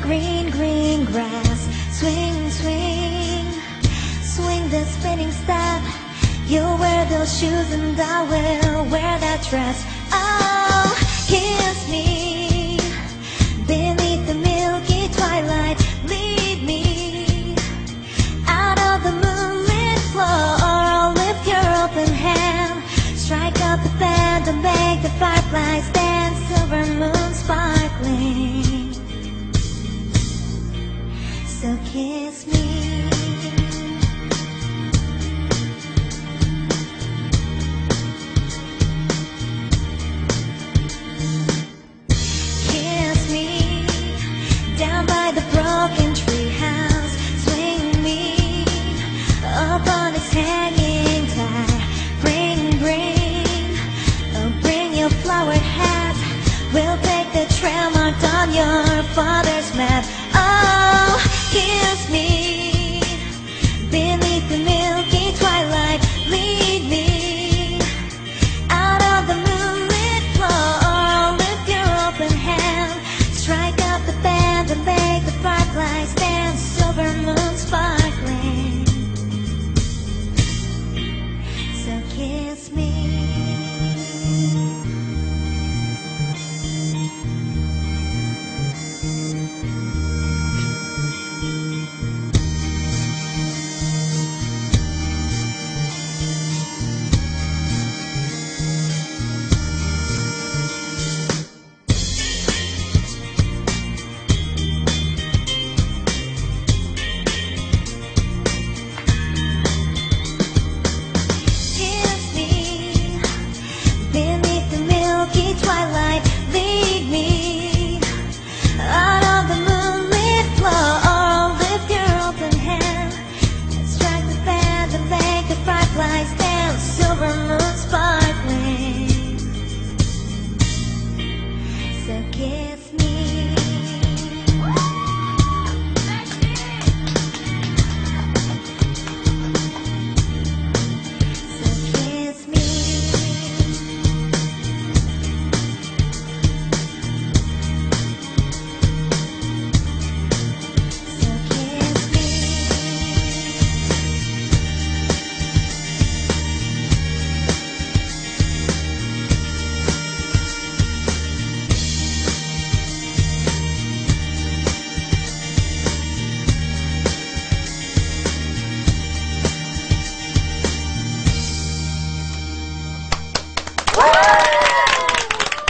Green, green grass, swing, swing, swing the spinning step. You'll wear those shoes and I will wear that dress. Oh, kiss me beneath the milky twilight. Lead me out of the moonlit floor. I'll lift your open hand, strike up the band and make the fireflies dance. Silver moon sparkling. So kiss me.